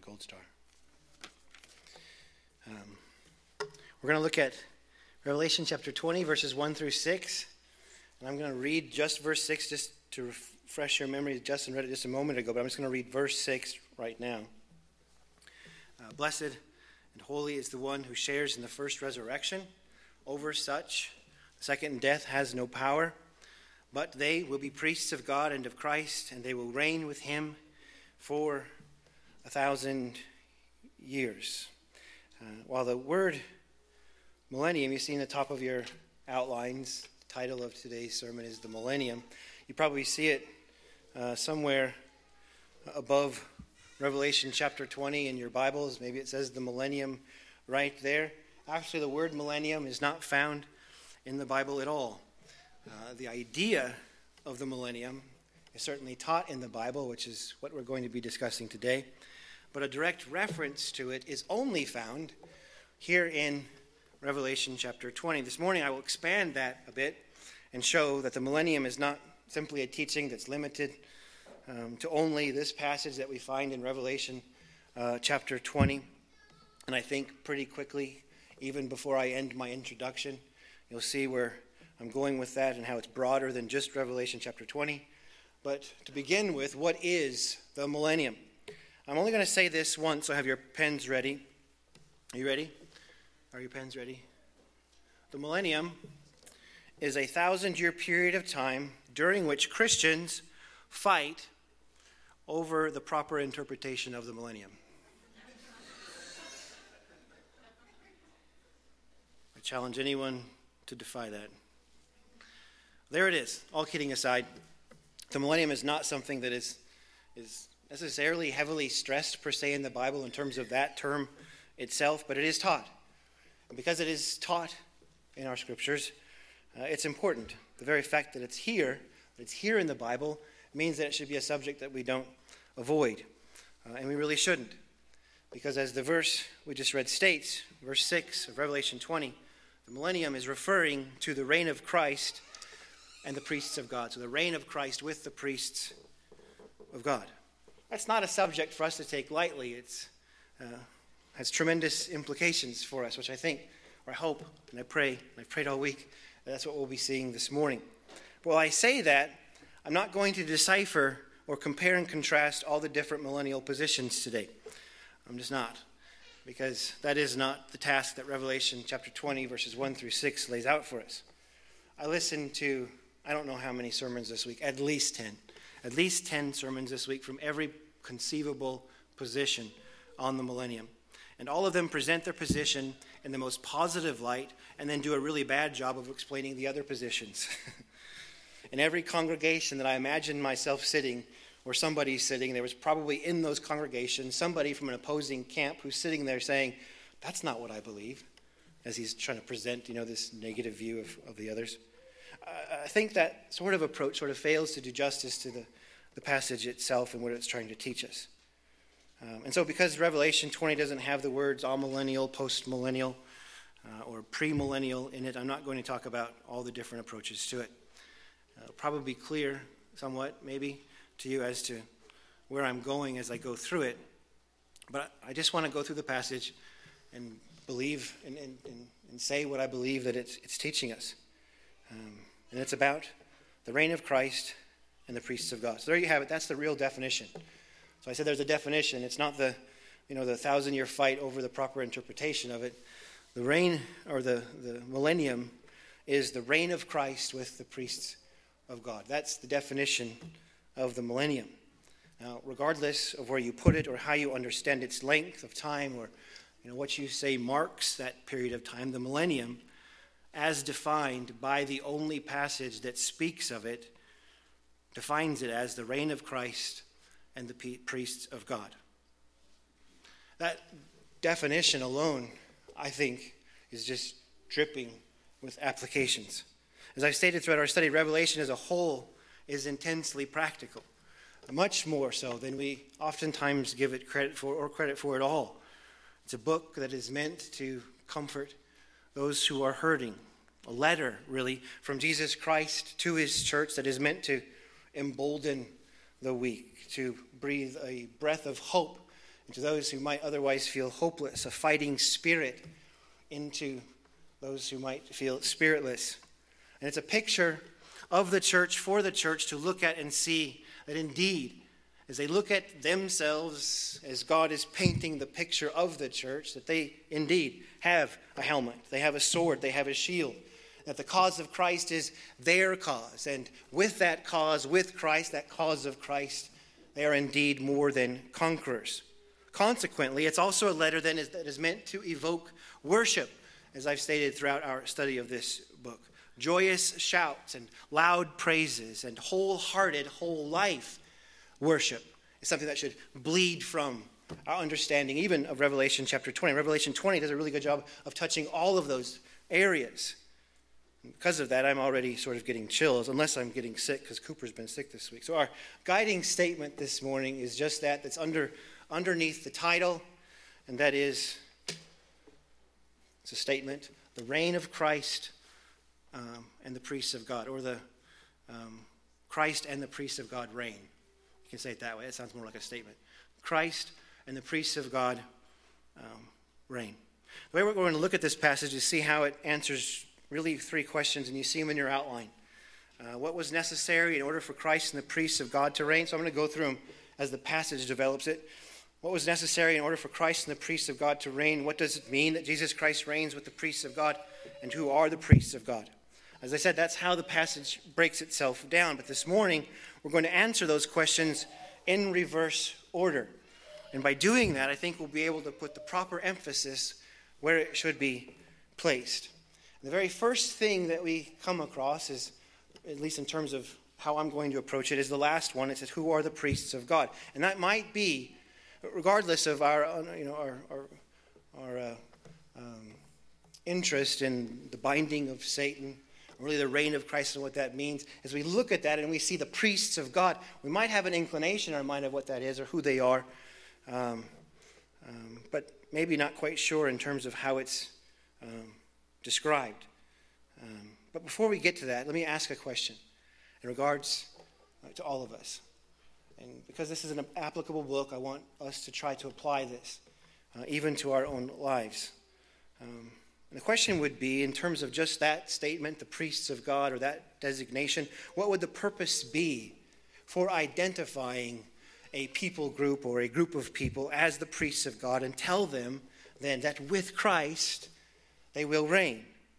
gold star. We're going to look at Revelation chapter 20, verses 1 through 6. And I'm going to read just verse 6 just to refresh your memory. Justin read it just a moment ago, but I'm just going to read verse 6 right now. Blessed and holy is the one who shares in the first resurrection. Over such, the second death has no power, but they will be priests of God and of Christ, and they will reign with him for 1,000 years. While the word millennium, you see in the top of your outlines, the title of today's sermon is the millennium. You probably see it somewhere above Revelation chapter 20 in your Bibles. Maybe it says the millennium right there. Actually, the word millennium is not found in the Bible at all. The idea of the millennium is certainly taught in the Bible, which is what we're going to be discussing today. But a direct reference to it is only found here in Revelation chapter 20. This morning I will expand that a bit and show that the millennium is not simply a teaching that's limited to only this passage that we find in Revelation chapter 20. And I think pretty quickly, even before I end my introduction, you'll see where I'm going with that and how it's broader than just Revelation chapter 20. But to begin with, what is the millennium? I'm only going to say this once, so have your pens ready. Are you ready? Are your pens ready? The millennium is a 1,000-year period of time during which Christians fight over the proper interpretation of the millennium. I challenge anyone to defy that. There it is. All kidding aside, the millennium is not something that is necessarily heavily stressed per se in the Bible in terms of that term itself, but it is taught. And because it is taught in our scriptures, it's important. The very fact that it's here in the Bible, means that it should be a subject that we don't avoid. And we really shouldn't. Because as the verse we just read states, verse 6 of Revelation 20, the millennium is referring to the reign of Christ and the priests of God. So the reign of Christ with the priests of God. That's not a subject for us to take lightly. It has tremendous implications for us, which I think, or I hope, and I pray, and I've prayed all week, that's what we'll be seeing this morning. But while I say that, I'm not going to decipher or compare and contrast all the different millennial positions today. I'm just not, because that is not the task that Revelation chapter 20, verses 1 through 6 lays out for us. I listened to, I don't know how many sermons this week, at least 10 sermons this week from every conceivable position on the millennium. And all of them present their position in the most positive light and then do a really bad job of explaining the other positions. In every congregation that I imagine myself sitting, or somebody sitting, there was probably in those congregations somebody from an opposing camp who's sitting there saying, that's not what I believe, as he's trying to present, this negative view of the others. I think that sort of approach sort of fails to do justice to the passage itself and what it's trying to teach us. And so because Revelation 20 doesn't have the words amillennial, postmillennial, or premillennial in it, I'm not going to talk about all the different approaches to it. It'll probably be clear somewhat, maybe, to you as to where I'm going as I go through it. But I just want to go through the passage and believe and say what I believe that it's teaching us. And it's about the reign of Christ and the priests of God. So there you have it. That's the real definition. So I said there's a definition. It's not the 1,000-year fight over the proper interpretation of it. The reign, or the millennium, is the reign of Christ with the priests of God. That's the definition of the millennium. Now, regardless of where you put it or how you understand its length of time or what you say marks that period of time, the millennium, as defined by the only passage that speaks of it, defines it as the reign of Christ and the priests of God. That definition alone, I think, is just dripping with applications. As I've stated throughout our study, Revelation as a whole is intensely practical, much more so than we oftentimes give it credit for at all. It's a book that is meant to comfort those who are hurting, a letter, really, from Jesus Christ to his church that is meant to embolden the weak, to breathe a breath of hope and to those who might otherwise feel hopeless, a fighting spirit into those who might feel spiritless. And it's a picture of the church for the church to look at and see that indeed, as they look at themselves, as God is painting the picture of the church, that they indeed have a helmet, they have a sword, they have a shield, that the cause of Christ is their cause. And with that cause, with Christ, that cause of Christ, they are indeed more than conquerors. Consequently, it's also a letter then that is meant to evoke worship, as I've stated throughout our study of this book. Joyous shouts and loud praises and wholehearted, whole life worship is something that should bleed from our understanding, even of Revelation chapter 20. Revelation 20 does a really good job of touching all of those areas. And because of that, I'm already sort of getting chills, unless I'm getting sick, because Cooper's been sick this week. So our guiding statement this morning is just that's underneath the title, and that is, it's a statement, the reign of Christ and the priests of God, or the Christ and the priests of God reign. You can say it that way. It sounds more like a statement. Christ and the priests of God reign. The way we're going to look at this passage is see how it answers really three questions, and you see them in your outline. What was necessary in order for Christ and the priests of God to reign? So I'm going to go through them as the passage develops it. What was necessary in order for Christ and the priests of God to reign? What does it mean that Jesus Christ reigns with the priests of God? And who are the priests of God? As I said, that's how the passage breaks itself down. But this morning, we're going to answer those questions in reverse order. And by doing that, I think we'll be able to put the proper emphasis where it should be placed. And the very first thing that we come across is, at least in terms of how I'm going to approach it, is the last one. It says, who are the priests of God? And that might be, regardless of our interest in the binding of Satan, really the reign of Christ and what that means, as we look at that and we see the priests of God, we might have an inclination in our mind of what that is or who they are, but maybe not quite sure in terms of how it's described. But before we get to that, let me ask a question in regards to all of us. And because this is an applicable book, I want us to try to apply this even to our own lives. And the question would be, in terms of just that statement, the priests of God, or that designation, what would the purpose be for identifying a people group or a group of people as the priests of God and tell them then that with Christ they will reign?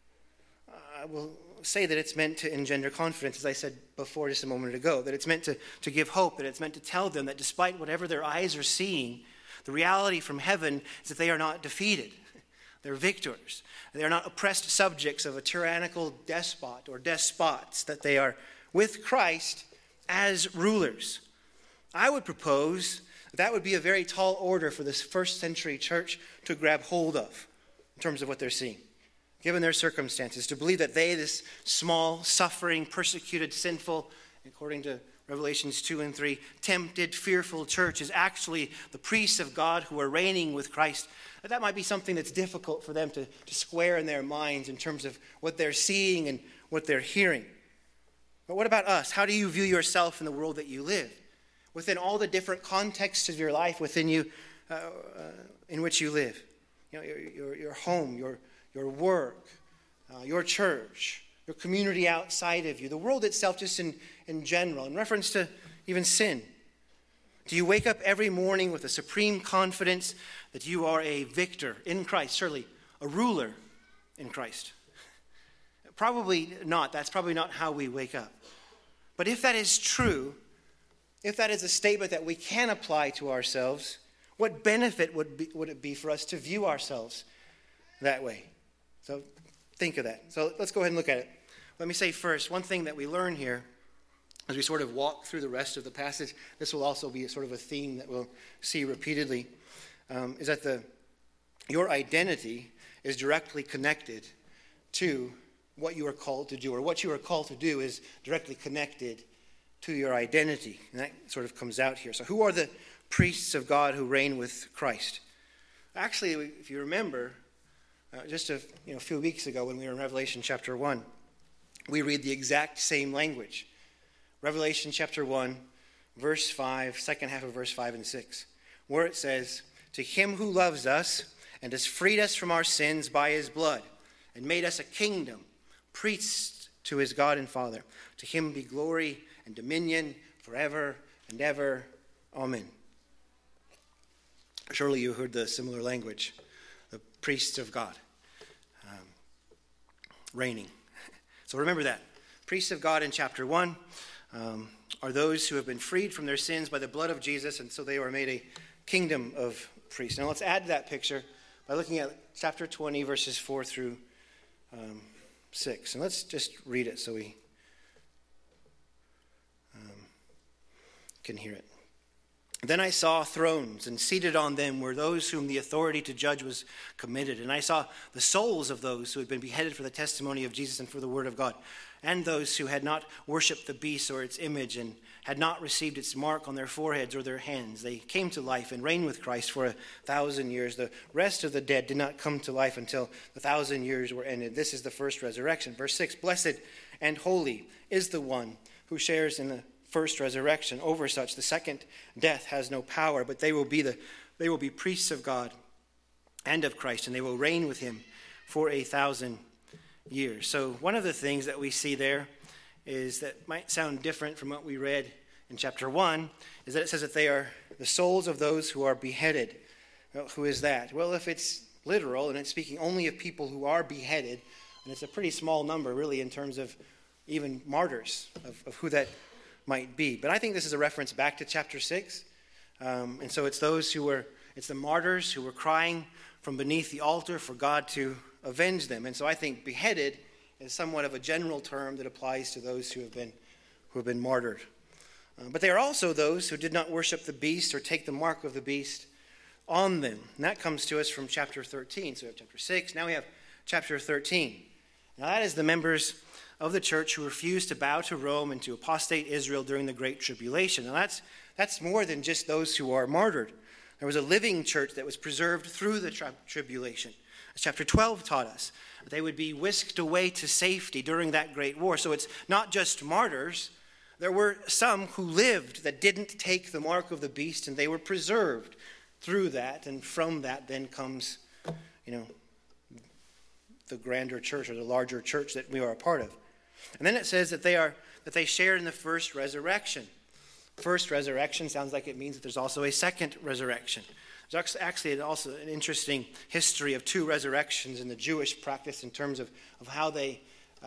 I will say that it's meant to engender confidence, as I said before just a moment ago, that it's meant to give hope, that it's meant to tell them that despite whatever their eyes are seeing, the reality from heaven is that they are not defeated. They're victors. They are not oppressed subjects of a tyrannical despot or despots, that they are with Christ as rulers. I would propose that would be a very tall order for this first century church to grab hold of in terms of what they're seeing, given their circumstances, to believe that they, this small, suffering, persecuted, sinful, according to Revelations 2 and 3, tempted, fearful church is actually the priests of God who are reigning with Christ. That might be something that's difficult for them to square in their minds in terms of what they're seeing and what they're hearing. But what about us? How do you view yourself in the world that you live? Within all the different contexts of your life, within you, in which you live. You know, your home, your work, your church, your community outside of you, the world itself just in general, in reference to even sin. Do you wake up every morning with a supreme confidence that you are a victor in Christ, surely a ruler in Christ? Probably not. That's probably not how we wake up. But if that is true, if that is a statement that we can apply to ourselves, what benefit would it be for us to view ourselves that way? So think of that. So let's go ahead and look at it. Let me say first, one thing that we learn here as we sort of walk through the rest of the passage, this will also be sort of a theme that we'll see repeatedly, is that your identity is directly connected to what you are called to do, or what you are called to do is directly connected to your identity. And that sort of comes out here. So who are the priests of God who reign with Christ? Actually, if you remember, just a few weeks ago when we were in Revelation chapter 1, we read the exact same language. Revelation chapter 1, verse 5, second half of verse 5 and 6, where it says, to him who loves us and has freed us from our sins by his blood and made us a kingdom, priests to his God and Father. To him be glory and dominion forever and ever. Amen. Surely you heard the similar language, the priests of God, reigning. So remember that. Priests of God in chapter 1 are those who have been freed from their sins by the blood of Jesus, and so they are made a kingdom of priests. Now let's add to that picture by looking at chapter 20, verses 4 through 6. And let's just read it so we can hear it. Then I saw thrones, and seated on them were those whom the authority to judge was committed. And I saw the souls of those who had been beheaded for the testimony of Jesus and for the word of God, and those who had not worshipped the beast or its image and had not received its mark on their foreheads or their hands. They came to life and reigned with Christ for 1,000 years. The rest of the dead did not come to life until the 1,000 years were ended. This is the first resurrection. Verse 6, blessed and holy is the one who shares in the first resurrection. Over such the second death has no power, but they will be priests of God and of Christ, and they will reign with him for 1,000 years. So one of the things that we see there is that might sound different from what we read in chapter 1, is that it says that they are the souls of those who are beheaded. Well, who is that? Well, if it's literal and it's speaking only of people who are beheaded, and it's a pretty small number really in terms of even martyrs of who that might be. But I think this is a reference back to chapter 6. And so it's the martyrs who were crying from beneath the altar for God to avenge them. And so I think beheaded is somewhat of a general term that applies to those who have been martyred. But they are also those who did not worship the beast or take the mark of the beast on them. And that comes to us from chapter 13. So we have chapter 6. Now we have chapter 13. Now that is the members of the church who refused to bow to Rome and to apostate Israel during the Great Tribulation. Now that's more than just those who are martyred. There was a living church that was preserved through the tribulation. As chapter 12 taught us, they would be whisked away to safety during that great war. So it's not just martyrs. There were some who lived that didn't take the mark of the beast, and they were preserved through that. And from that then comes, the grander church or the larger church that we are a part of. And then it says that they shared in the first resurrection. First resurrection sounds like it means that there's also a second resurrection. There's actually also an interesting history of two resurrections in the Jewish practice in terms of how they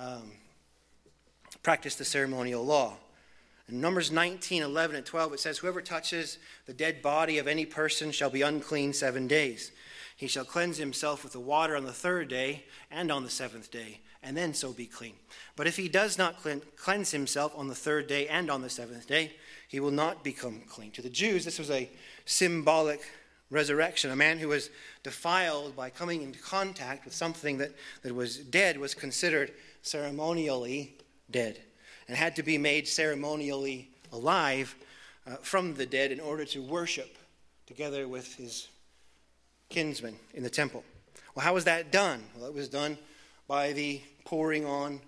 practice the ceremonial law. In Numbers 19, 11, and 12, it says, whoever touches the dead body of any person shall be unclean 7 days. He shall cleanse himself with the water on the third day and on the seventh day, and then so be clean. But if he does not cleanse himself on the third day and on the seventh day, he will not become clean. To the Jews, this was a symbolic resurrection. A man who was defiled by coming into contact with something that was dead was considered ceremonially dead and had to be made ceremonially alive from the dead in order to worship together with his kinsmen in the temple. Well, how was that done? Well, it was done by the pouring on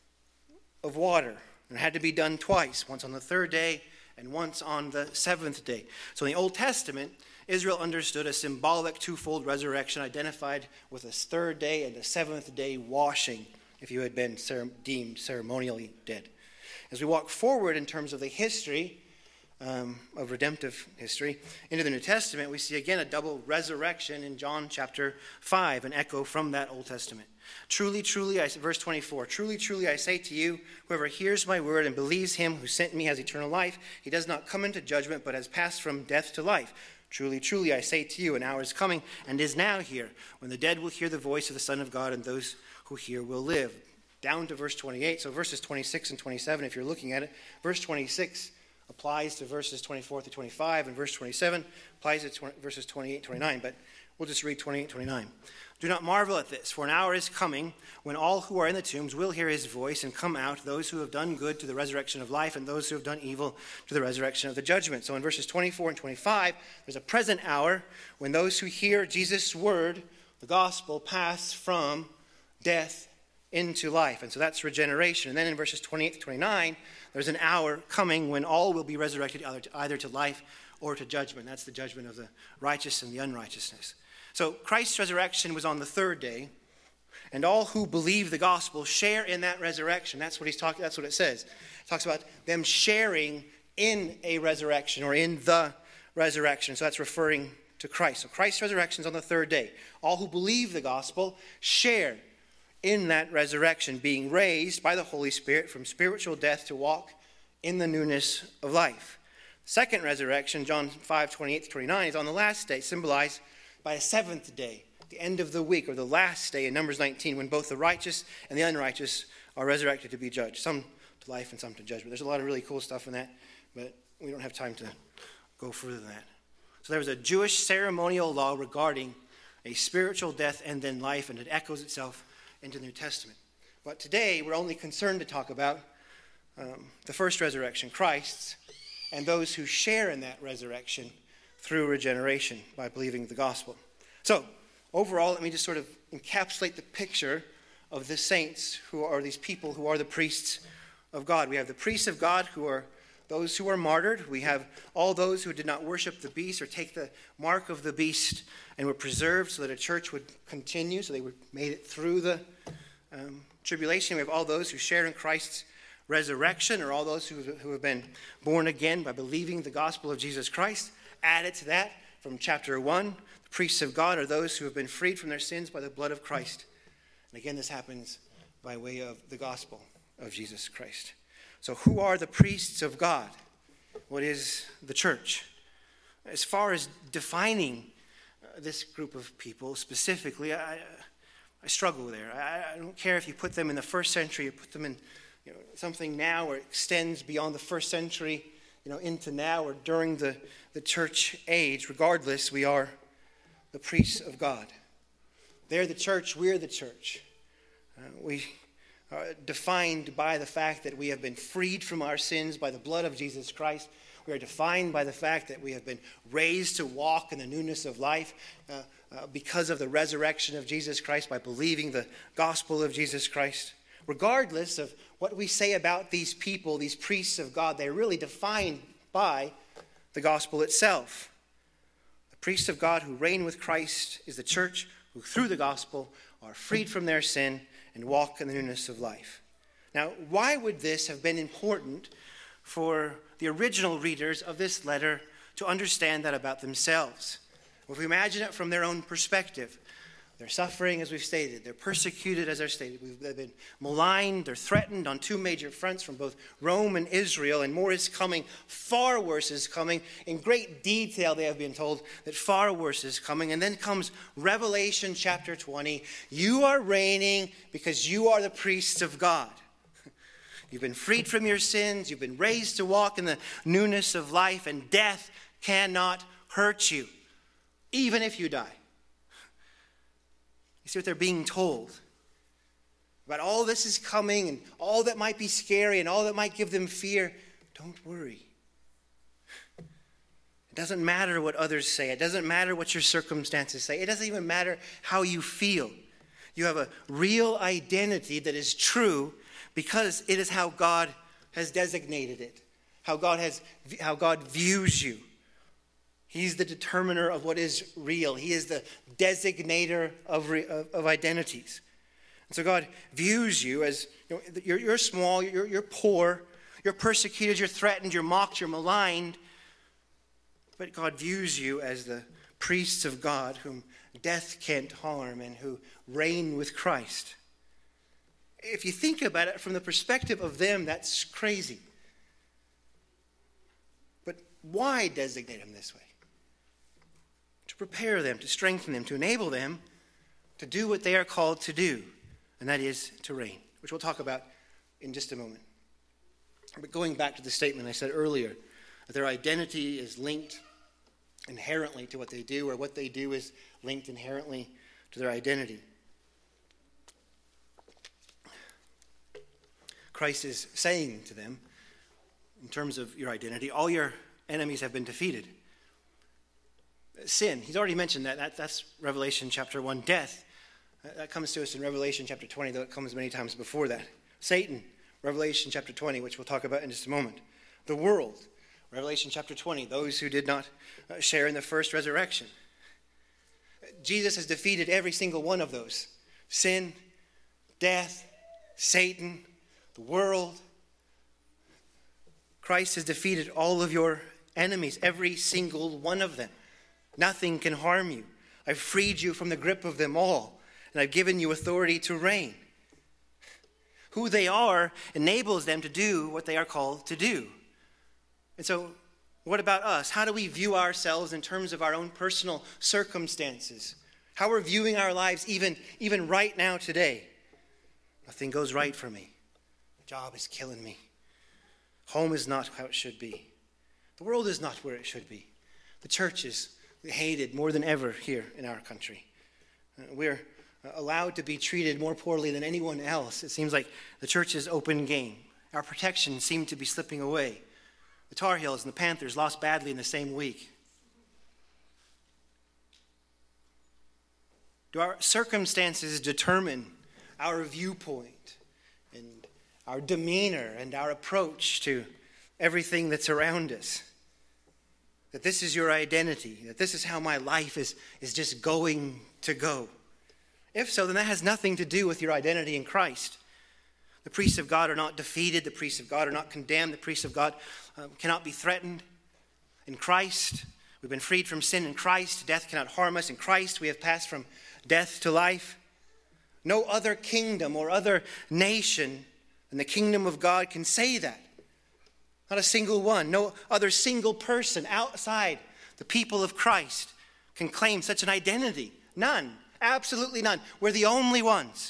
of water. And it had to be done twice, once on the third day and once on the seventh day. So in the Old Testament, Israel understood a symbolic twofold resurrection identified with a third day and a seventh day washing if you had been deemed ceremonially dead. As we walk forward in terms of the history of redemptive history into the New Testament, we see again a double resurrection in John chapter 5, an echo from that Old Testament. Truly, truly, verse 24, truly, truly, I say to you, whoever hears my word and believes him who sent me has eternal life. He does not come into judgment, but has passed from death to life. Truly, truly, I say to you, an hour is coming and is now here, when the dead will hear the voice of the Son of God, and those who hear will live. Down to verse 28, so verses 26 and 27, if you're looking at it, verse 26 applies to verses 24 through 25, and verse 27 applies to verses 28 and 29, but we'll just read 28 and 29. Do not marvel at this, for an hour is coming when all who are in the tombs will hear his voice and come out, those who have done good to the resurrection of life, and those who have done evil to the resurrection of the judgment. So in verses 24 and 25, there's a present hour when those who hear Jesus' word, the gospel, pass from death into life. And so that's regeneration. And then in verses 28 to 29, there's an hour coming when all will be resurrected either to life or to judgment. That's the judgment of the righteous and the unrighteousness. So Christ's resurrection was on the third day, and all who believe the gospel share in that resurrection. That's what that's what it says. It talks about them sharing in a resurrection or in the resurrection. So that's referring to Christ. So Christ's resurrection is on the third day. All who believe the gospel share in that resurrection, being raised by the Holy Spirit from spiritual death to walk in the newness of life. Second resurrection, John 5:28-29, is on the last day, symbolized by a seventh day, the end of the week, or the last day in Numbers 19, when both the righteous and the unrighteous are resurrected to be judged, some to life and some to judgment. There's a lot of really cool stuff in that, but we don't have time to go further than that. So there was a Jewish ceremonial law regarding a spiritual death and then life, and it echoes itself into the New Testament. But today, we're only concerned to talk about the first resurrection, Christ's, and those who share in that resurrection through regeneration by believing the gospel. So, overall, let me just sort of encapsulate the picture of the saints, who are these people who are the priests of God. We have the priests of God, who are those who are martyred. We have all those who did not worship the beast or take the mark of the beast and were preserved so that a church would continue, so they made it through the tribulation. We have all those who share in Christ's resurrection, or all those who have been born again by believing the gospel of Jesus Christ. Added to that, from chapter 1, the priests of God are those who have been freed from their sins by the blood of Christ. And again, this happens by way of the gospel of Jesus Christ. So who are the priests of God? What is the church? As far as defining this group of people specifically, I struggle there. I don't care if you put them in the first century, you put them in something now, or extends beyond the first century, into now or during the church age. Regardless, we are the priests of God. They're the church, we're the church. We are defined by the fact that we have been freed from our sins by the blood of Jesus Christ. We are defined by the fact that we have been raised to walk in the newness of life because of the resurrection of Jesus Christ, by believing the gospel of Jesus Christ. Regardless of what we say about these people, these priests of God, they're really defined by the gospel itself. The priests of God who reign with Christ is the church who, through the gospel, are freed from their sin and walk in the newness of life. Now, why would this have been important for the original readers of this letter to understand that about themselves? Well, if we imagine it from their own perspective, they're suffering, as we've stated. They're persecuted, as I've stated. They've been maligned. They're threatened on two major fronts from both Rome and Israel. And more is coming. Far worse is coming. In great detail, they have been told that far worse is coming. And then comes Revelation chapter 20. You are reigning because you are the priests of God. You've been freed from your sins. You've been raised to walk in the newness of life. And death cannot hurt you, even if you die. You see what they're being told about all this is coming and all that might be scary and all that might give them fear. Don't worry. It doesn't matter what others say. It doesn't matter what your circumstances say. It doesn't even matter how you feel. You have a real identity that is true because it is how God has designated it, how God views you. He's the determiner of what is real. He is the designator of identities. And so God views you as you're small, you're poor, you're persecuted, you're threatened, you're mocked, you're maligned. But God views you as the priests of God whom death can't harm and who reign with Christ. If you think about it from the perspective of them, that's crazy. But why designate them this way? To prepare them, to strengthen them, to enable them to do what they are called to do, and that is to reign, which we'll talk about in just a moment. But going back to the statement I said earlier, that their identity is linked inherently to what they do, or what they do is linked inherently to their identity. Christ is saying to them, in terms of your identity, all your enemies have been defeated. Sin, he's already mentioned that. That's Revelation chapter 1. Death, that comes to us in Revelation chapter 20, though it comes many times before that. Satan, Revelation chapter 20, which we'll talk about in just a moment. The world, Revelation chapter 20, those who did not share in the first resurrection. Jesus has defeated every single one of those. Sin, death, Satan, the world. Christ has defeated all of your enemies, every single one of them. Nothing can harm you. I've freed you from the grip of them all, and I've given you authority to reign. Who they are enables them to do what they are called to do. And so, what about us? How do we view ourselves in terms of our own personal circumstances? How we're viewing our lives even right now today? Nothing goes right for me. The job is killing me. Home is not how it should be. The world is not where it should be. The church is hated more than ever here in our country. We're allowed to be treated more poorly than anyone else. It seems like the church's open game. Our protection seemed to be slipping away. The Tar Heels and the Panthers lost badly in the same week. Do our circumstances determine our viewpoint and our demeanor and our approach to everything that's around us? That this is your identity, that this is how my life is just going to go. If so, then that has nothing to do with your identity in Christ. The priests of God are not defeated. The priests of God are not condemned. The priests of God cannot be threatened. In Christ, we've been freed from sin in Christ. Death cannot harm us. In Christ, we have passed from death to life. No other kingdom or other nation than the kingdom of God can say that. Not a single one. No other single person outside the people of Christ can claim such an identity. None. Absolutely none. We're the only ones.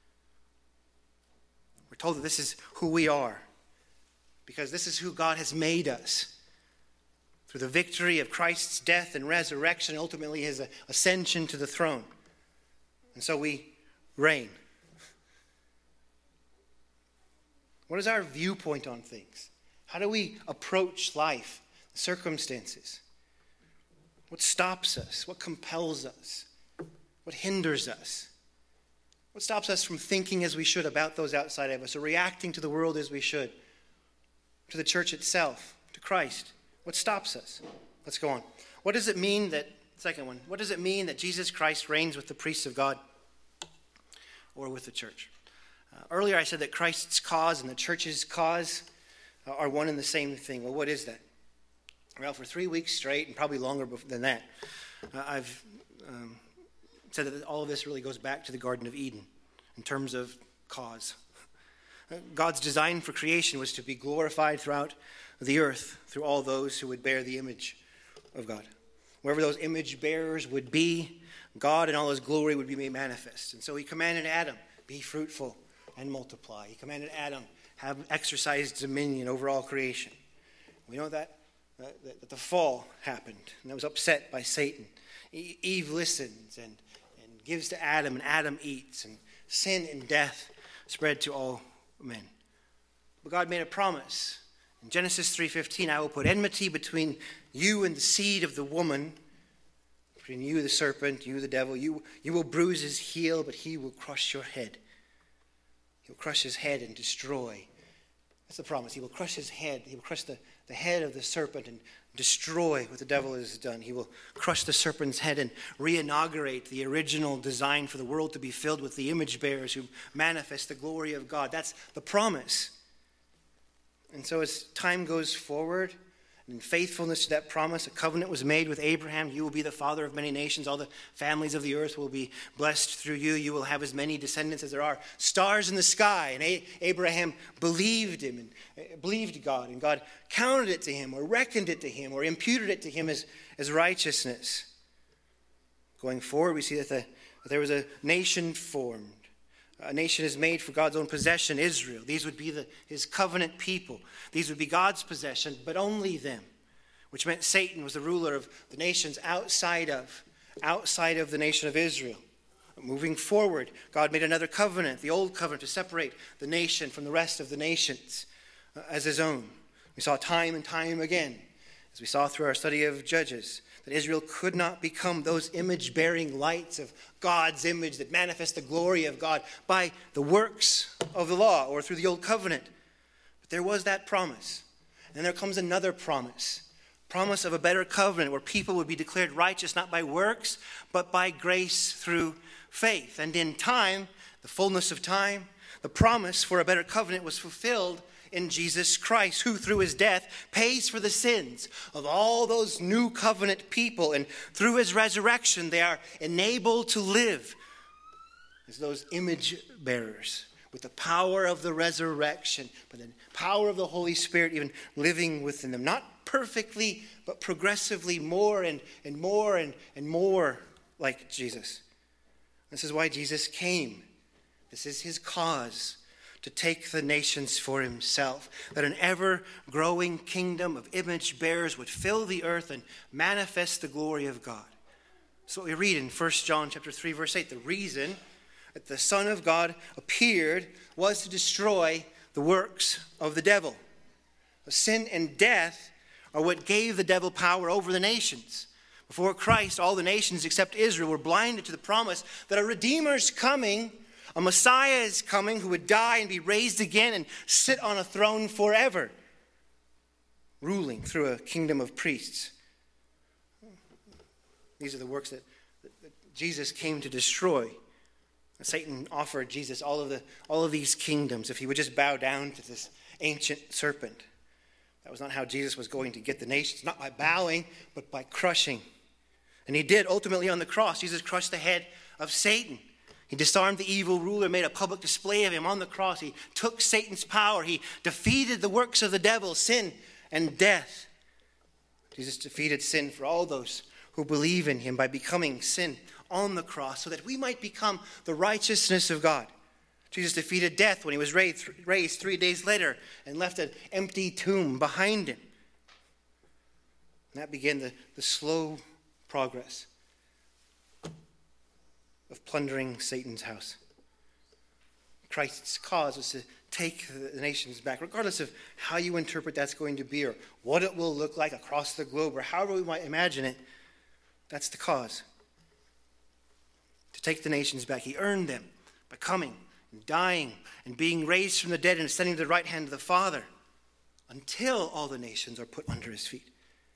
We're told that this is who we are because this is who God has made us. Through the victory of Christ's death and resurrection, ultimately his ascension to the throne. And so we reign. What is our viewpoint on things? How do we approach life, circumstances? What stops us? What compels us? What hinders us? What stops us from thinking as we should about those outside of us or reacting to the world as we should? To the church itself, to Christ. What stops us? Let's go on. What does it mean that, second one, what does it mean that Jesus Christ reigns with the priests of God or with the church? Earlier I said that Christ's cause and the church's cause are one and the same thing. Well, what is that? Well, for 3 weeks straight, and probably longer than that, I've said that all of this really goes back to the Garden of Eden in terms of cause. God's design for creation was to be glorified throughout the earth through all those who would bear the image of God. Wherever those image bearers would be, God in all his glory would be made manifest. And so he commanded Adam, be fruitful and multiply. He commanded Adam, have exercised dominion over all creation. We know that the fall happened, and that was upset by Satan. Eve listens and gives to Adam, and Adam eats, and sin and death spread to all men. But God made a promise. In Genesis 3:15, I will put enmity between you and the seed of the woman, between you, the serpent, you, the devil. You will bruise his heel, but he will crush your head. He will crush his head and destroy. That's the promise. He will crush his head. He will crush the head of the serpent and destroy what the devil has done. He will crush the serpent's head and re-inaugurate the original design for the world to be filled with the image bearers who manifest the glory of God. That's the promise. And so as time goes forward, in faithfulness to that promise, a covenant was made with Abraham. You will be the father of many nations. All the families of the earth will be blessed through you. You will have as many descendants as there are stars in the sky. And Abraham believed him and believed God. And God counted it to him or reckoned it to him or imputed it to him as righteousness. Going forward, we see that there was a nation formed. A nation is made for God's own possession, Israel. These would be his covenant people. These would be God's possession, but only them, which meant Satan was the ruler of the nations outside of the nation of Israel. Moving forward, God made another covenant, the old covenant, to separate the nation from the rest of the nations as his own. We saw time and time again, as we saw through our study of Judges, that Israel could not become those image-bearing lights of God's image that manifest the glory of God by the works of the law or through the old covenant. But there was that promise. And there comes another promise of a better covenant where people would be declared righteous not by works, but by grace through faith. And in time, the fullness of time, the promise for a better covenant was fulfilled in Jesus Christ, who through his death pays for the sins of all those new covenant people. And through his resurrection, they are enabled to live as those image bearers with the power of the resurrection, but the power of the Holy Spirit even living within them. Not perfectly, but progressively more and more and more like Jesus. This is why Jesus came. This is his cause, to take the nations for himself, that an ever-growing kingdom of image bearers would fill the earth and manifest the glory of God. So we read in 1 John chapter 3, verse 8, the reason that the Son of God appeared was to destroy the works of the devil. Sin and death are what gave the devil power over the nations. Before Christ, all the nations except Israel were blinded to the promise that a Redeemer is coming, a Messiah is coming who would die and be raised again and sit on a throne forever, ruling through a kingdom of priests. These are the works that Jesus came to destroy. Satan offered Jesus all of these kingdoms if he would just bow down to this ancient serpent. That was not how Jesus was going to get the nations, not by bowing, but by crushing. And he did ultimately on the cross. Jesus crushed the head of Satan. He disarmed the evil ruler, made a public display of him on the cross. He took Satan's power. He defeated the works of the devil, sin and death. Jesus defeated sin for all those who believe in him by becoming sin on the cross so that we might become the righteousness of God. Jesus defeated death when he was raised 3 days later and left an empty tomb behind him. And that began the slow progress of plundering Satan's house. Christ's cause was to take the nations back, regardless of how you interpret that's going to be or what it will look like across the globe or however we might imagine it. That's the cause. To take the nations back. He earned them by coming and dying and being raised from the dead and ascending to the right hand of the Father until all the nations are put under his feet.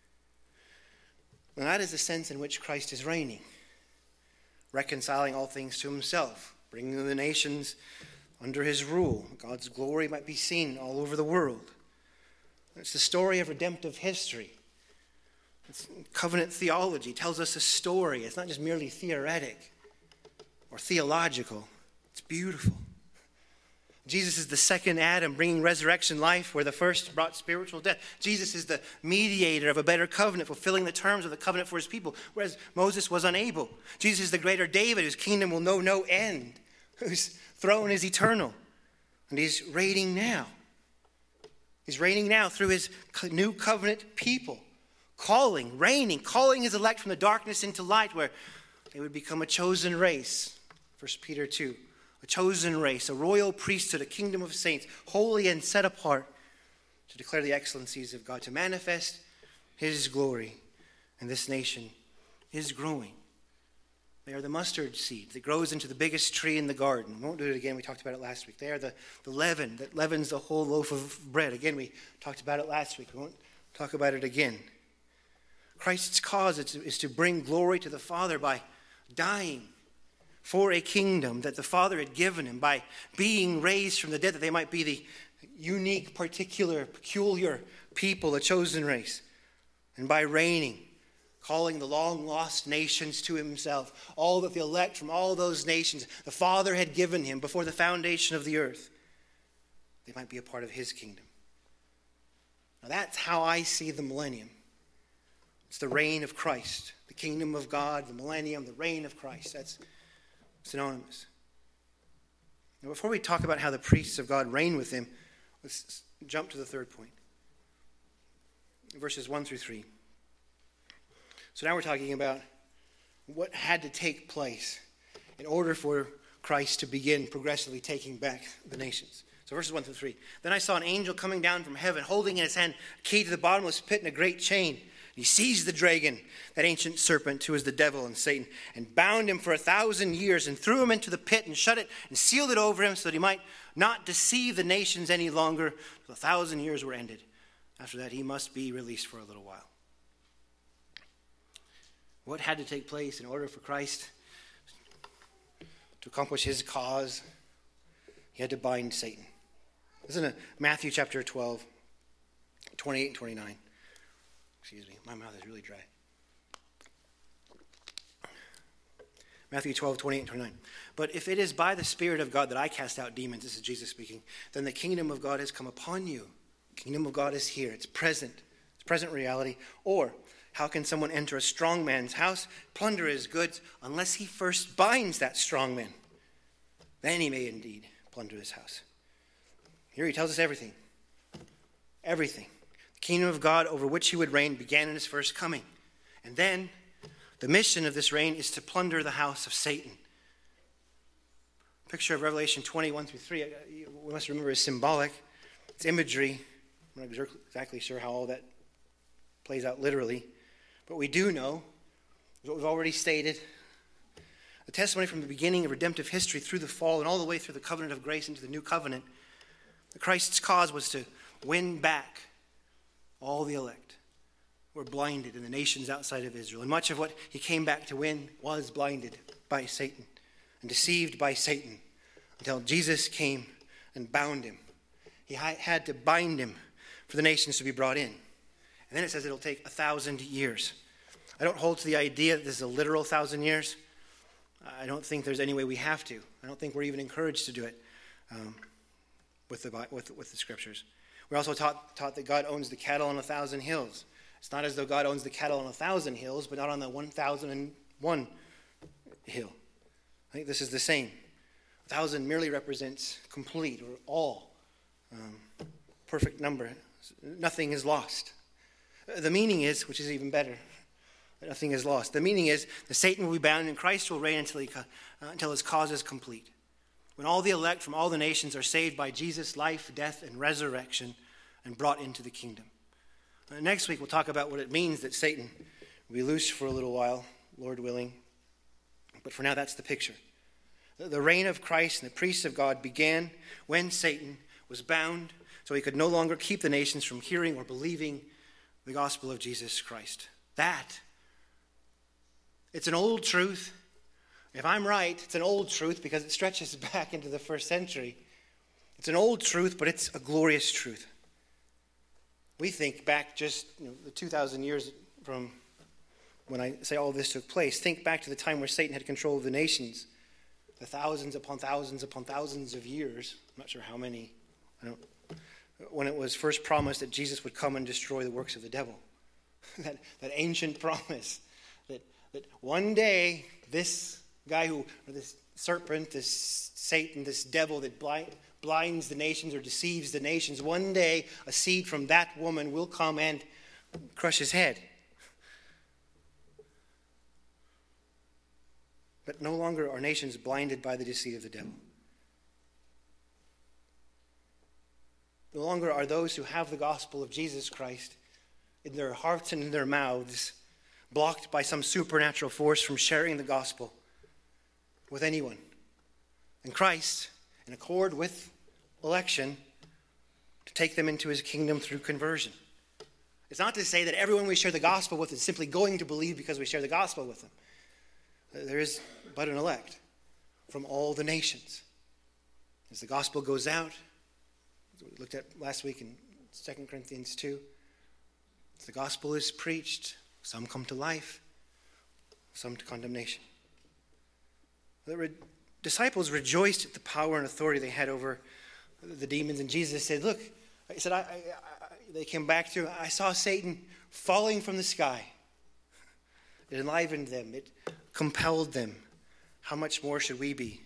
And that is the sense in which Christ is reigning, reconciling all things to himself, bringing the nations under his rule. God's glory might be seen all over the world. It's the story of redemptive history. It's covenant theology. It tells us a story. It's not just merely theoretic or theological. It's beautiful. Jesus is the second Adam, bringing resurrection life where the first brought spiritual death. Jesus is the mediator of a better covenant, fulfilling the terms of the covenant for his people, whereas Moses was unable. Jesus is the greater David, whose kingdom will know no end, whose throne is eternal. And he's reigning now. He's reigning now through his new covenant people, calling his elect from the darkness into light, where they would become a chosen race. 1 Peter 2, a chosen race, a royal priesthood, a kingdom of saints, holy and set apart to declare the excellencies of God, to manifest his glory. And this nation is growing. They are the mustard seed that grows into the biggest tree in the garden. We won't do it again. We talked about it last week. They are the leaven that leavens the whole loaf of bread. Again, we talked about it last week. We won't talk about it again. Christ's cause is to bring glory to the Father by dying for a kingdom that the Father had given him, by being raised from the dead, that they might be the unique, particular, peculiar people, a chosen race, and by reigning, calling the long-lost nations to himself, all that the elect from all those nations the Father had given him before the foundation of the earth, they might be a part of his kingdom. Now that's how I see the millennium. It's the reign of Christ, the kingdom of God, the millennium, the reign of Christ. That's synonymous. Now, before we talk about how the priests of God reign with him, let's jump to the third point. Verses 1 through 3. So now we're talking about what had to take place in order for Christ to begin progressively taking back the nations. So verses 1 through 3. Then I saw an angel coming down from heaven, holding in his hand a key to the bottomless pit and a great chain. He seized the dragon, that ancient serpent who is the devil and Satan, and bound him for 1,000 years and threw him into the pit and shut it and sealed it over him so that he might not deceive the nations any longer till 1,000 years were ended. After that, he must be released for a little while. What had to take place in order for Christ to accomplish his cause? He had to bind Satan. Listen to Matthew chapter 12, 28 and 29. Excuse me, my mouth is really dry. Matthew 12, 28 and 29. But if it is by the Spirit of God that I cast out demons, this is Jesus speaking, then the kingdom of God has come upon you. The kingdom of God is here. It's present. It's present reality. Or, how can someone enter a strong man's house, plunder his goods, unless he first binds that strong man? Then he may indeed plunder his house. Here he tells us everything. Everything. The kingdom of God over which he would reign began in his first coming. And then the mission of this reign is to plunder the house of Satan. Picture of Revelation 21 through 3, we must remember, is symbolic. It's imagery. I'm not exactly sure how all that plays out literally. But we do know, what we've already stated, the testimony from the beginning of redemptive history through the fall and all the way through the covenant of grace into the new covenant, that Christ's cause was to win back all the elect who were blinded in the nations outside of Israel. And much of what he came back to win was blinded by Satan and deceived by Satan until Jesus came and bound him. He had to bind him for the nations to be brought in. And then it says it'll take 1,000 years. I don't hold to the idea that this is a literal 1,000 years. I don't think there's any way we have to. I don't think we're even encouraged to do it with the scriptures. We're also taught that God owns the cattle on 1,000 hills. It's not as though God owns the cattle on 1,000 hills, but not on the 1,001 hill. I think this is the same. 1,000 merely represents complete or all. Perfect number. Nothing is lost. The meaning is, which is even better, nothing is lost. The meaning is that Satan will be bound and Christ will reign until his cause is complete. When all the elect from all the nations are saved by Jesus' life, death, and resurrection and brought into the kingdom. Next week we'll talk about what it means that Satan will be loose for a little while, Lord willing. But for now, that's the picture. The reign of Christ and the priests of God began when Satan was bound, so he could no longer keep the nations from hearing or believing the gospel of Jesus Christ. It's an old truth. If I'm right, it's an old truth because it stretches back into the first century. It's an old truth, but it's a glorious truth. We think back just the 2,000 years from when I say all this took place. Think back to the time where Satan had control of the nations. The thousands upon thousands upon thousands of years. I'm not sure how many. When it was first promised that Jesus would come and destroy the works of the devil. that ancient promise that one day this guy this serpent, this Satan, this devil that blinds the nations or deceives the nations, one day a seed from that woman will come and crush his head. But no longer are nations blinded by the deceit of the devil. No longer are those who have the gospel of Jesus Christ in their hearts and in their mouths blocked by some supernatural force from sharing the gospel with anyone. And Christ, in accord with election, to take them into his kingdom through conversion. It's not to say that everyone we share the gospel with is simply going to believe because we share the gospel with them. There is but an elect from all the nations. As the gospel goes out, as we looked at last week in 2 Corinthians 2, as the gospel is preached, some come to life, some to condemnation. The disciples rejoiced at the power and authority they had over the demons, and Jesus said, look, they came back to, I saw Satan falling from the sky. It enlivened them. It compelled them. How much more should we be?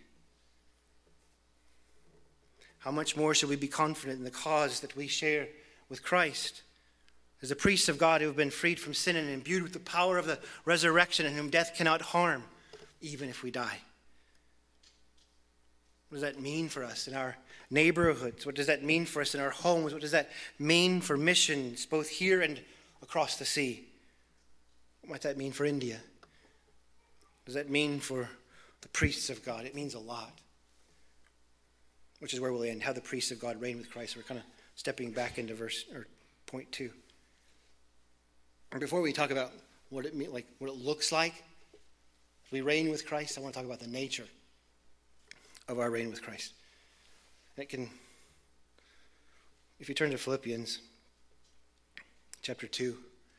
How much more should we be confident in the cause that we share with Christ? As the priests of God who have been freed from sin and imbued with the power of the resurrection and whom death cannot harm, even if we die. What does that mean for us in our neighborhoods? What does that mean for us in our homes? What does that mean for missions, both here and across the sea? What might that mean for India? What does that mean for the priests of God? It means a lot. Which is where we'll end, how the priests of God reign with Christ. We're kind of stepping back into point 2. And before we talk about what it looks like as we reign with Christ, I want to talk about the nature of our reign with Christ. It can, if you turn to Philippians chapter 2,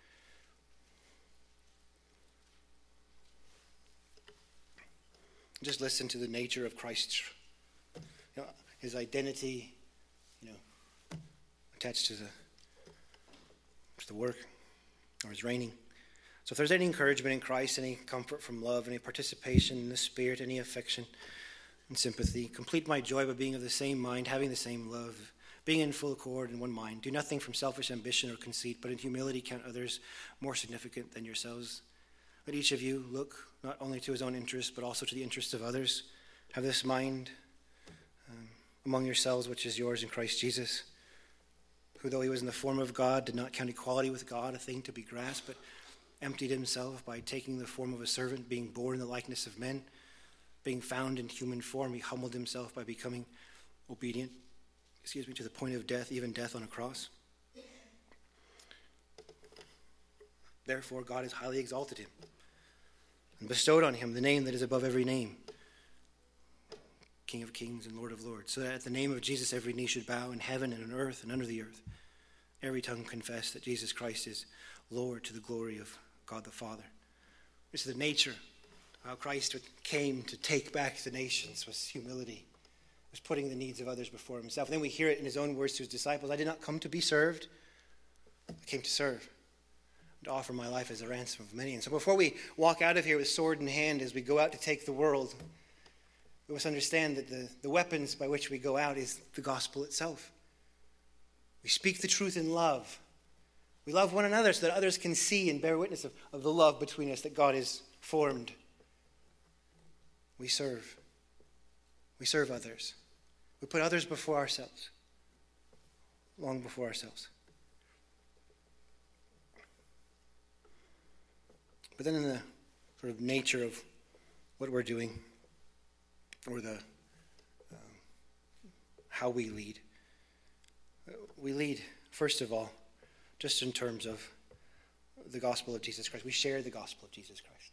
just listen to the nature of Christ's, his identity, attached to the work or his reigning. So if there's any encouragement in Christ, any comfort from love, any participation in the Spirit, any affection and sympathy, complete my joy by being of the same mind, having the same love, being in full accord in one mind. Do nothing from selfish ambition or conceit, but in humility count others more significant than yourselves. Let each of you look not only to his own interests, but also to the interests of others. Have this mind among yourselves, which is yours in Christ Jesus, who, though he was in the form of God, did not count equality with God a thing to be grasped, but emptied himself by taking the form of a servant, being born in the likeness of men. Being found in human form, he humbled himself by becoming obedient, to the point of death, even death on a cross. Therefore, God has highly exalted him and bestowed on him the name that is above every name, King of kings and Lord of lords, so that at the name of Jesus every knee should bow in heaven and on earth and under the earth, every tongue confess that Jesus Christ is Lord, to the glory of God the Father. This is the nature of how Christ came to take back the nations, was humility, was putting the needs of others before himself. And then we hear it in his own words to his disciples, I did not come to be served, I came to serve, to offer my life as a ransom of many. And so before we walk out of here with sword in hand as we go out to take the world, we must understand that the weapons by which we go out is the gospel itself. We speak the truth in love. We love one another so that others can see and bear witness of the love between us that God has formed. We serve. We serve others. We put others before ourselves, long before ourselves. But then in the sort of nature of what we're doing, or the how we lead, first of all, just in terms of the gospel of Jesus Christ. We share the gospel of Jesus Christ.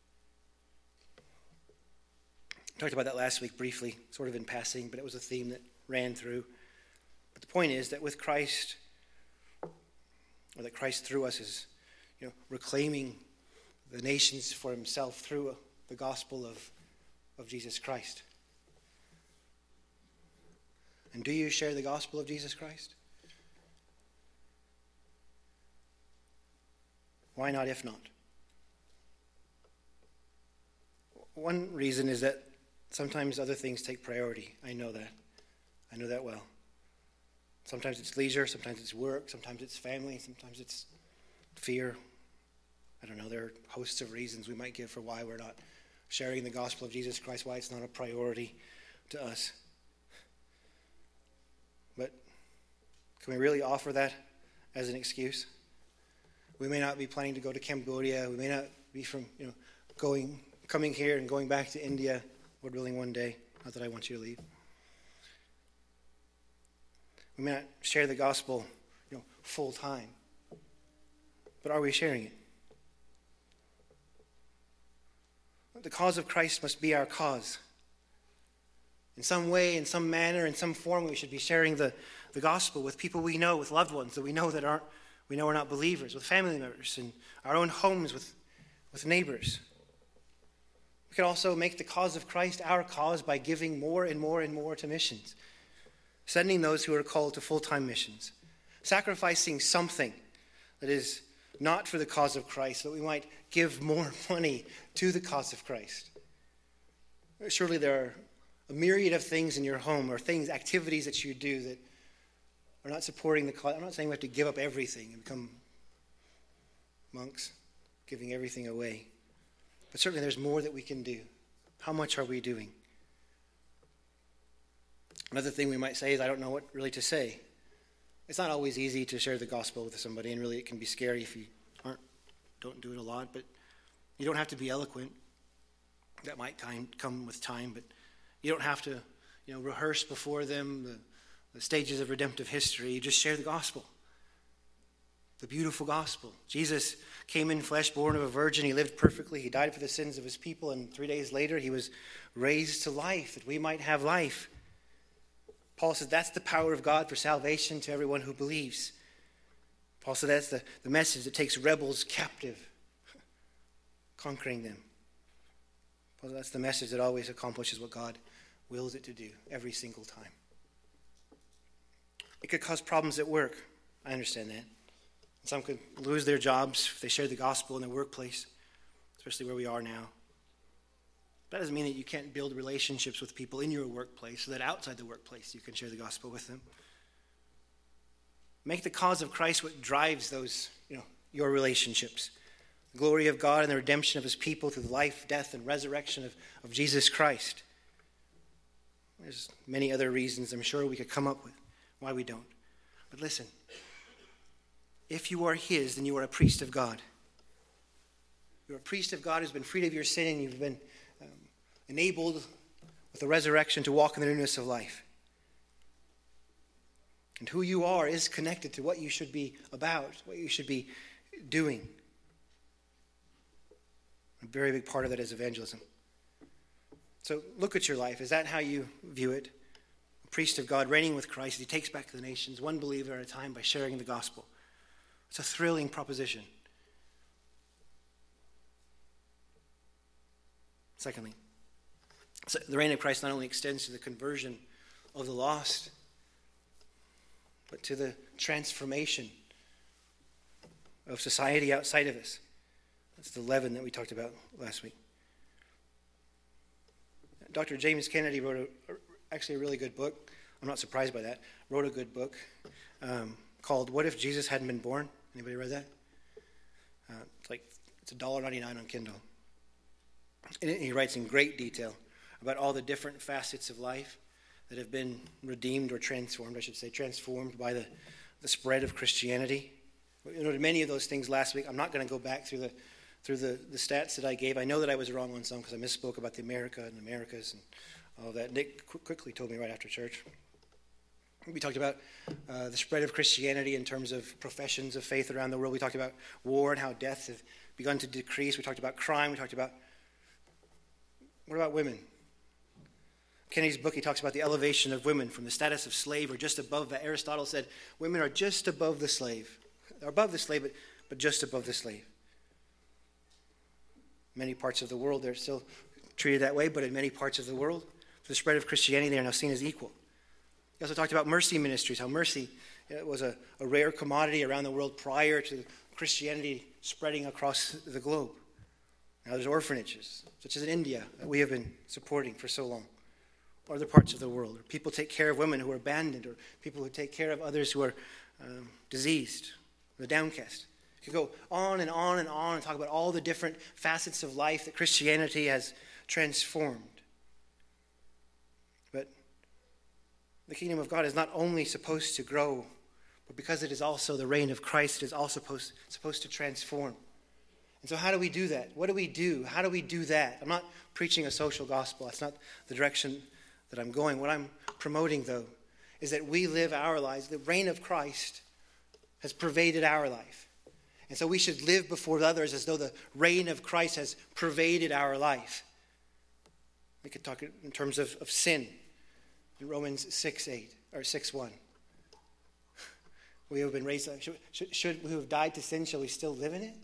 I talked about that last week briefly, sort of in passing, but it was a theme that ran through. But the point is that with Christ, or that Christ through us is, reclaiming the nations for himself through the gospel of Jesus Christ. And do you share the gospel of Jesus Christ? Why not if not? One reason is that sometimes other things take priority. I know that. I know that well. Sometimes it's leisure, sometimes it's work, sometimes it's family, sometimes it's fear. I don't know, there are hosts of reasons we might give for why we're not sharing the gospel of Jesus Christ, why it's not a priority to us. But can we really offer that as an excuse? We may not be planning to go to Cambodia. We may not be coming here and going back to India, Lord willing, one day. Not that I want you to leave. We may not share the gospel, full time. But are we sharing it? The cause of Christ must be our cause. In some way, in some manner, in some form, we should be sharing the gospel with people we know, with loved ones that we know are not believers, with family members, in our own homes, with neighbors. We could also make the cause of Christ our cause by giving more and more and more to missions, sending those who are called to full-time missions, sacrificing something that is not for the cause of Christ, so that we might give more money to the cause of Christ. Surely there are a myriad of things in your home or activities that you do that are not supporting the cause. I'm not saying we have to give up everything and become monks, giving everything away. But certainly there's more that we can do. How much are we doing? Another thing we might say is, I don't know what really to say. It's not always easy to share the gospel with somebody, and really it can be scary if you don't do it a lot, but you don't have to be eloquent. That might come with time, but you don't have to, rehearse before them the stages of redemptive history. You just share the gospel. the beautiful gospel. Jesus came in flesh, born of a virgin. He lived perfectly. He died for the sins of his people. And 3 days later, he was raised to life, that we might have life. Paul says that's the power of God for salvation to everyone who believes. Paul said that's the message that takes rebels captive, conquering them. Paul said that's the message that always accomplishes what God wills it to do every single time. It could cause problems at work. I understand that. Some could lose their jobs if they share the gospel in their workplace, especially where we are now. That doesn't mean that you can't build relationships with people in your workplace so that outside the workplace you can share the gospel with them. Make the cause of Christ what drives those, your relationships. The glory of God and the redemption of his people through the life, death, and resurrection of Jesus Christ. There's many other reasons I'm sure we could come up with why we don't. But listen, if you are his, then you are a priest of God. You're a priest of God who's been freed of your sin, and you've been enabled with the resurrection to walk in the newness of life. And who you are is connected to what you should be about, what you should be doing. A very big part of that is evangelism. So look at your life. Is that how you view it? A priest of God reigning with Christ. He takes back the nations, one believer at a time, by sharing the gospel. It's a thrilling proposition. Secondly, so the reign of Christ not only extends to the conversion of the lost, but to the transformation of society outside of us. That's the leaven that we talked about last week. Dr. James Kennedy wrote actually a really good book. I'm not surprised by that. Wrote a good book called "What If Jesus Hadn't Been Born?" Anybody read that? It's $1.99 on Kindle. And he writes in great detail about all the different facets of life that have been redeemed or transformed, transformed by the spread of Christianity. We noted many of those things last week. I'm not going to go back through the stats that I gave. I know that I was wrong on some because I misspoke about the America and Americas and all that. Nick quickly told me right after church. We talked about the spread of Christianity in terms of professions of faith around the world. We talked about war and how deaths have begun to decrease. We talked about crime. We talked about, what about women? Kennedy's book, he talks about the elevation of women from the status of slave or just above that. Aristotle said women are just above the slave. They're above the slave, but just above the slave. Many parts of the world, they're still treated that way, but in many parts of the world, for the spread of Christianity, they are now seen as equal. He also talked about mercy ministries, how mercy was a rare commodity around the world prior to Christianity spreading across the globe. Now there's orphanages, such as in India, that we have been supporting for so long. Or other parts of the world, or people take care of women who are abandoned, or people who take care of others who are diseased, the downcast. You could go on and on and on and talk about all the different facets of life that Christianity has transformed. But the kingdom of God is not only supposed to grow, but because it is also the reign of Christ, it is also supposed to transform. And so how do we do that? What do we do? How do we do that? I'm not preaching a social gospel. That's not the direction that I'm going. What I'm promoting, though, is that we live our lives. The reign of Christ has pervaded our life. And so we should live before others as though the reign of Christ has pervaded our life. We could talk in terms of sin in Romans 6:8 or 6:1. We have been raised. Should we have died to sin? Shall we still live in it?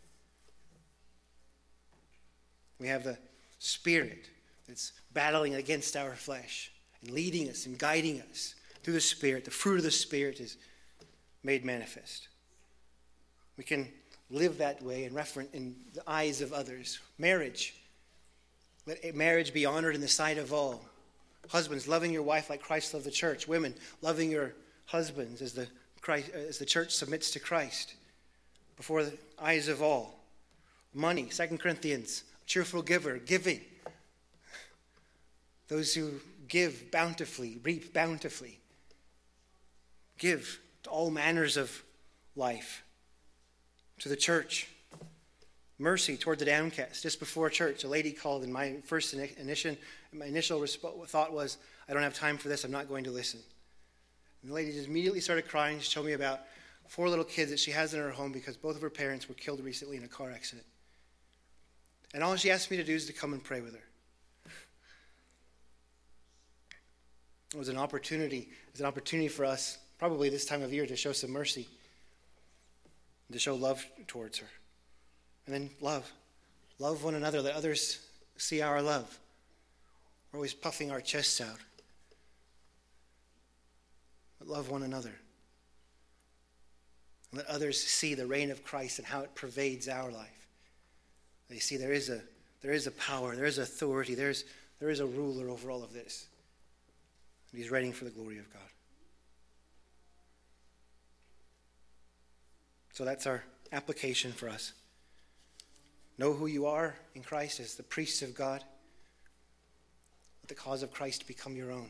We have the Spirit that's battling against our flesh and leading us and guiding us through the Spirit. The fruit of the Spirit is made manifest. We can live that way and reference in the eyes of others. Marriage. Let marriage be honored in the sight of all. Husbands, loving your wife like Christ loved the church. Women, loving your husbands as the church submits to Christ before the eyes of all. Money, 2 Corinthians, cheerful giver, giving. Those who give bountifully, reap bountifully. Give to all manners of life. To the church. Mercy toward the downcast. Just before church, a lady called, and my initial thought was, I don't have time for this, I'm not going to listen. And the lady just immediately started crying. She told me about 4 little kids that she has in her home because both of her parents were killed recently in a car accident. And all she asked me to do is to come and pray with her. It was an opportunity for us, probably this time of year, to show some mercy, to show love towards her. And then love one another, let others see our love. We're always puffing our chests out. But love one another. And let others see the reign of Christ and how it pervades our life. They see there is a power, there is authority, there is a ruler over all of this. And he's reigning for the glory of God. So that's our application for us. Know who you are in Christ as the priests of God. Let the cause of Christ become your own.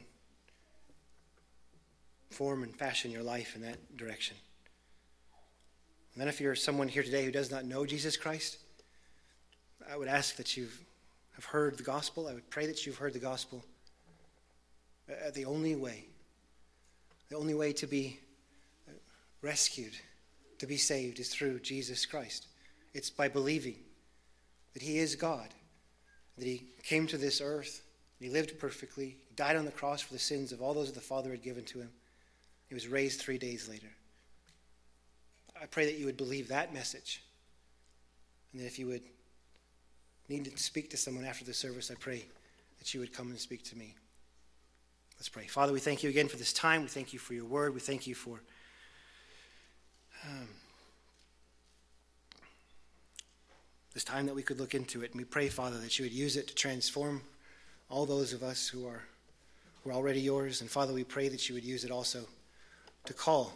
Form and fashion your life in that direction. And then if you're someone here today who does not know Jesus Christ, I would ask that you have heard the gospel. I would pray that you've heard the gospel. The only way to be rescued, to be saved, is through Jesus Christ. It's by believing that he is God, that he came to this earth, he lived perfectly, he died on the cross for the sins of all those that the Father had given to him. He was raised 3 days later. I pray that you would believe that message. And that if you would need to speak to someone after the service, I pray that you would come and speak to me. Let's pray. Father, we thank you again for this time. We thank you for your word. We thank you for this time that we could look into it. And we pray, Father, that you would use it to transform all those of us who are already yours. And Father, we pray that you would use it also to call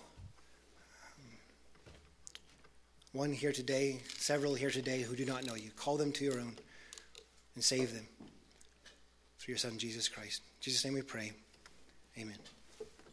one here today, several here today who do not know you. Call them to your own and save them through your Son, Jesus Christ. In Jesus' name we pray. Amen.